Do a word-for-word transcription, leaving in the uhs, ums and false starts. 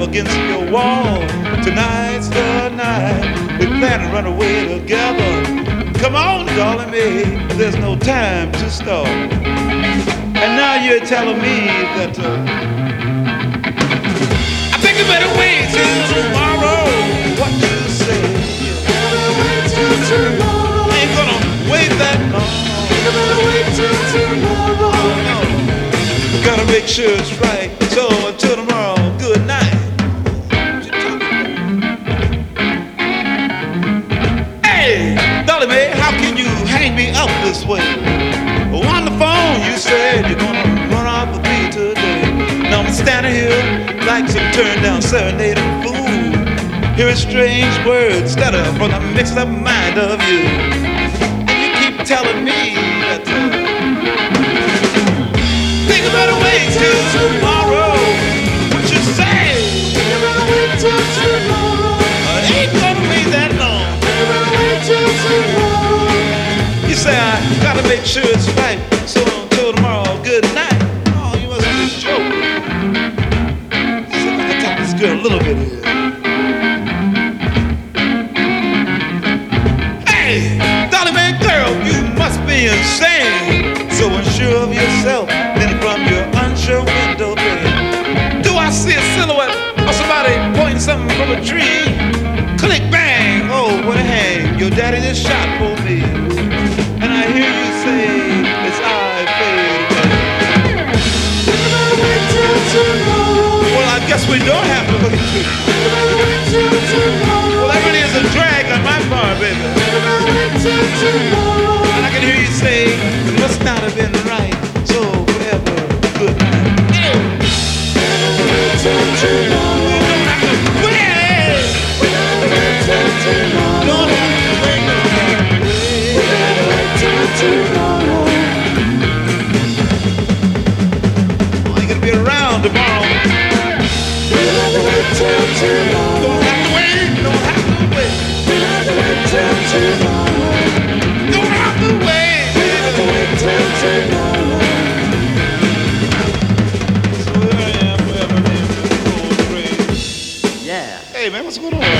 against your wall. Tonight's the night. We plan to run away together. Come on, darling, me. There's no time to stall. And now you're telling me that uh, I think you better wait till tomorrow. What you say? Better wait till tomorrow. I ain't gonna wait that long. You better wait till tomorrow. Oh no, gotta make sure it's right. So until tomorrow, good night. Hey, Dolly Mae, how can you hang me up this way? On the phone, you said you're gonna run off with me today. Now I'm standing here like some turned down serenading fool, hearing strange words stutter from the mixed up mind of you. And you keep telling me that uh, think you better wait till tomorrow. What you say? You better wait till tomorrow. I ain't gonna wait that long. You better wait till tomorrow. You say I gotta make sure it's right. So until tomorrow, good night. Oh, you must be joking. See if I can talk this girl a little bit here. Hey, Dolly Mae girl, you must be insane. So unsure of yourself, then from your unsure window pane, do I see a silhouette of somebody pointing something from a tree? Click bang, oh what a hang, your daddy just shot for me. And I hear you say, it's I fade away. You better wait till tomorrow. Well, I guess we don't have to look at you. You better wait till tomorrow. Well, that really is a drag on my part, baby. You better wait till tomorrow. And I can hear you say, it must not have been right. So forever, good night. You better wait till tomorrow. We don't have to wait. We better wait till tomorrow. Don't have to wait. We better wait till tomorrow. Oh, you're gonna be around tomorrow. We better wait till tomorrow. Don't have to wait. Don't have to wait. We better wait till tomorrow. Don't have to wait. We better wait till tomorrow. So here I am, forever in this cold grave. Yeah. Hey man, what's going on?